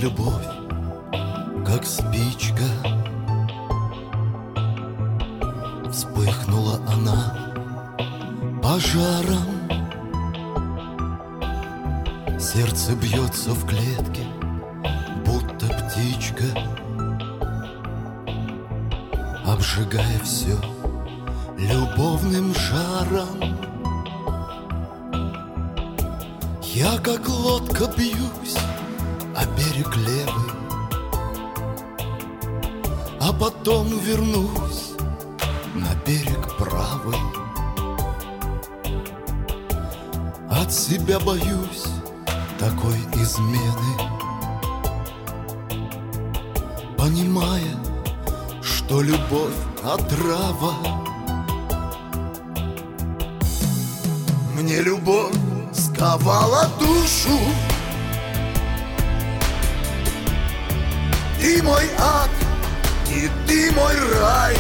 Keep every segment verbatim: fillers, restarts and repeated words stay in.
любовь, как спичка. Вспыхнула она пожаром. Сердце бьется в клетке, будто птичка, обжигая все любовным жаром. Я как лодка бьюсь о берег левый, а потом вернусь на берег правый. От себя боюсь такой измены, понимая, что любовь отрава. Мне любовь сковала душу, ты мой ад, и ты мой рай.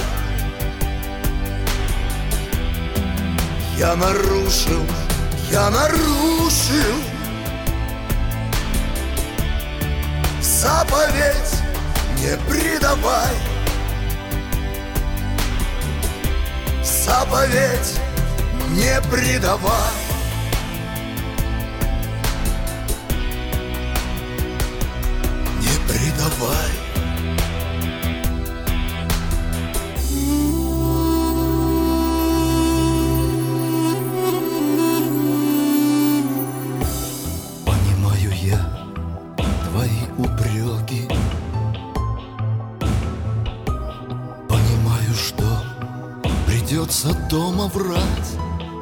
Я нарушил, я нарушил заповедь, не предавай. Заповедь, не предавай. Не предавай. Понимаю я твои упреки, понимаю, что придется дома врать.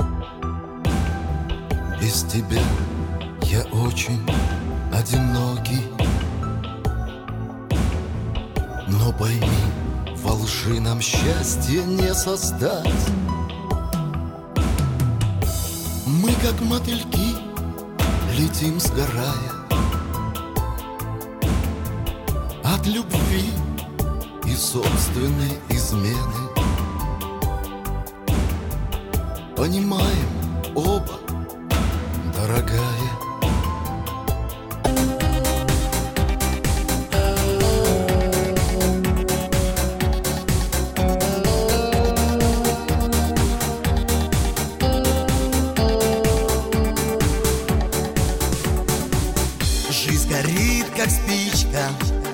Без тебя я очень одинокий. Но пойми, во лжи нам счастье не создать. Мы, как мотыльки, летим сгорая от любви и собственной измены. Понимаем оба, дорогая. Жизнь горит, как спичка,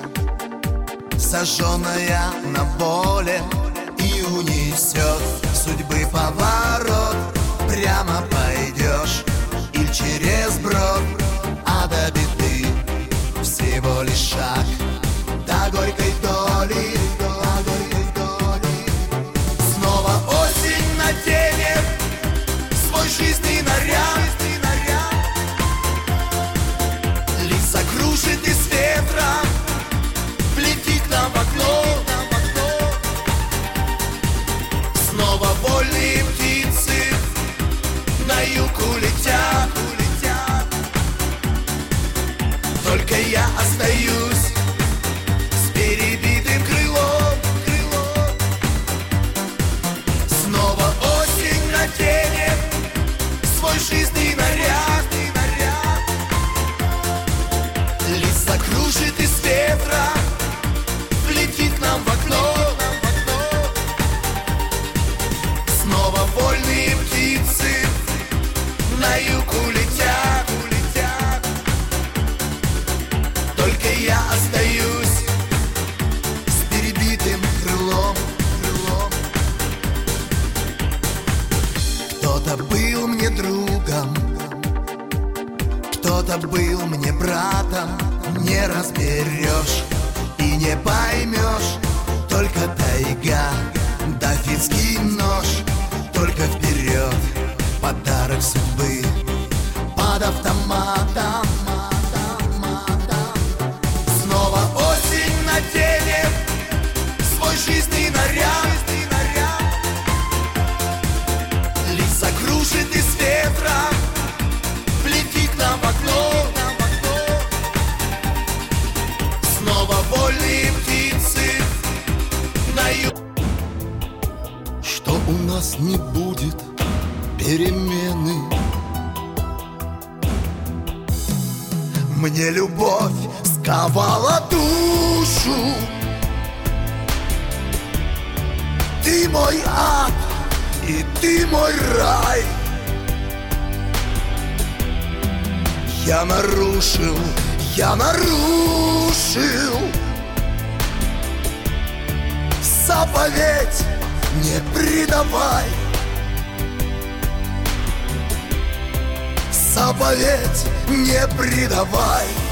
сожженная на воле, и унесет судьбы поворот. Прямо пойдешь или через брод, а до беды всего лишь шаг до горькой доли, до горькой доли. Снова осень наденет свой жизненный наряд, лист закружит из ветра, влети к нам в окно. Снова вольные птицы на юг улетят, улетят. Только я остаюсь с перебитым крылом, крылом. Снова осень наденет свой жизненный наряд, наряд. Лист закружит из ветра, влетит к нам в окно. Снова вольные птицы на юг улетят, улетят. Только я остаюсь с перебитым крылом, крылом. Кто-то был мне другом, кто-то был мне братом. Не разберешь и не поймешь, только тайга да финский нож. Только вперед, подарок судьбы под автоматом. Снова осень наденет свой жизненный наряд, лист закружит из ветра, влети к нам в окно. Снова вольные птицы на юг. Что у нас не будет перемены. Мне любовь ковала душу. Ты мой ад, и ты мой рай. Я нарушил, я нарушил заповедь: не предавай. Заповедь: не предавай.